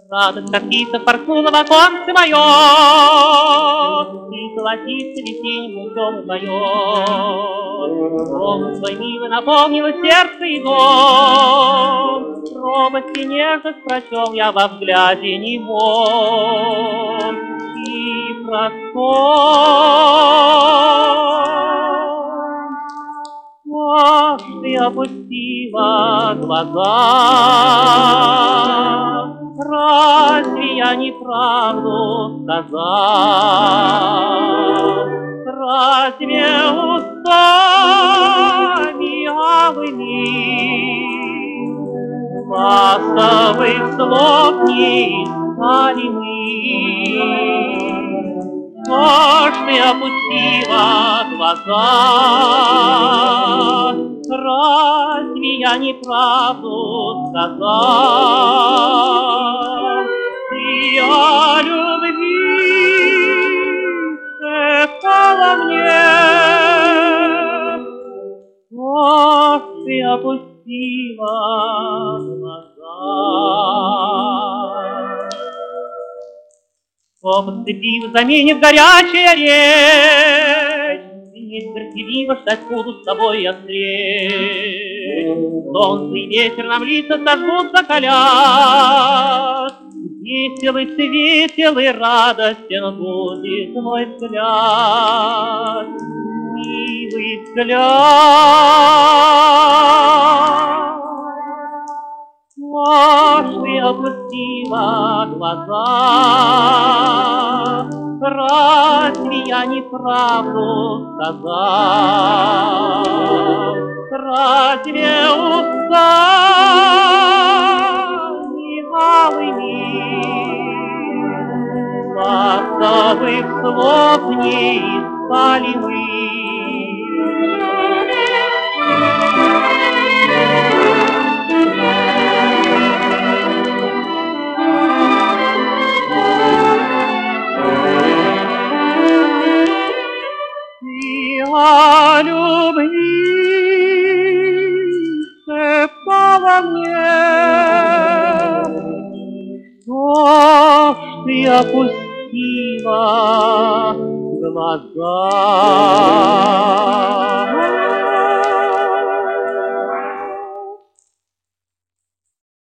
Радость, как птица, порхнула в оконце мое, и золотится весенним лучом поет. Дом свой милый напомнило сердце и дом, робость и нежность прочел я во взгляде немом и простом. Ах, ты опустила глаза, разве я неправду сказал? Разве устами алыми ласковых слов не искали мы? Аж ты опустила глаза, разве я неправду сказал? Ты о любви шептала мне, ах, ты опустила глаза. Подцепив, заменит горячая речь, и не терпеливо ждать буду с тобой я встреч. Солнце и ветер нам лица сожгут, закалят, веселый, светелый, радостен будет мой взгляд, милый взгляд. Аж ты опустила глаза, разве я неправду сказал? Разве устами алыми ласковых слов не искали мы? О любви шептала мне, ах, ты опустила глаза.